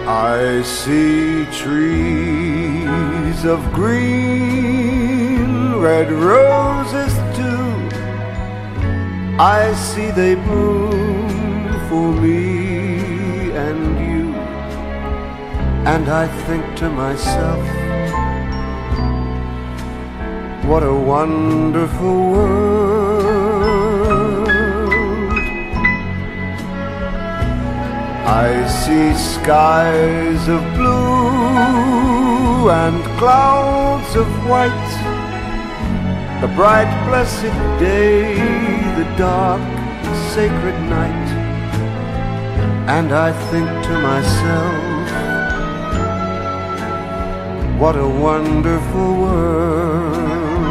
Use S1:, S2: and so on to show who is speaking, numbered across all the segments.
S1: I see trees of green, red roses too. I see they bloom for me and you. And I think to myself, what a wonderful world. I see skies of blue and clouds of white, the bright blessed day, the dark sacred night. And I think to myself, what a wonderful world.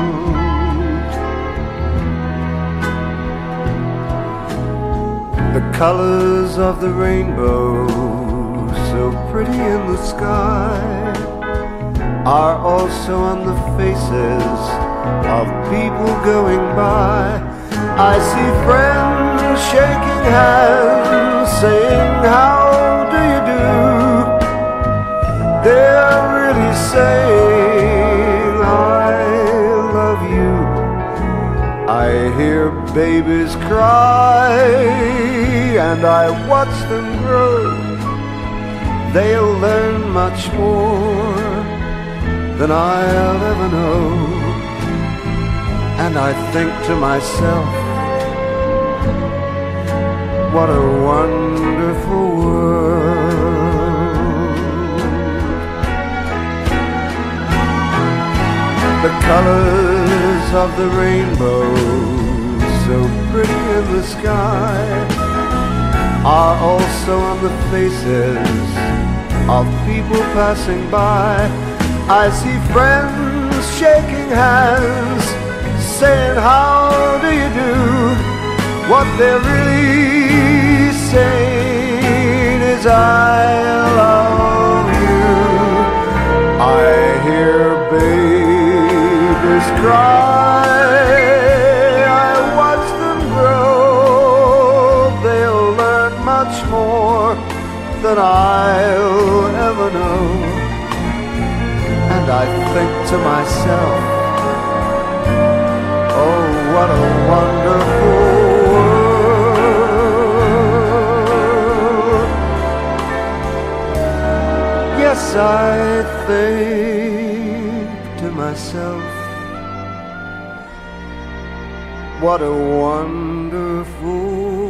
S1: The colors of the rainbow, so pretty in the sky, are also on the faces of people going by. I see friends shaking hands, saying, how do you do? They're really saying, I love you. I hear babies cry, and I watch them grow. They'll learn much more than I'll ever know. And I think to myself, what a wonderful world. The colors of the rainbow, so pretty in the sky, are also on the faces of people passing by. I see friends shaking hands, saying, how do you do? What they're really saying is, I love you. I hear babies cry, I watch them grow. They'll learn much more than I'll ever know. And I think to myself, oh, what a wonderful world. Yes, I think to myself, what a wonderful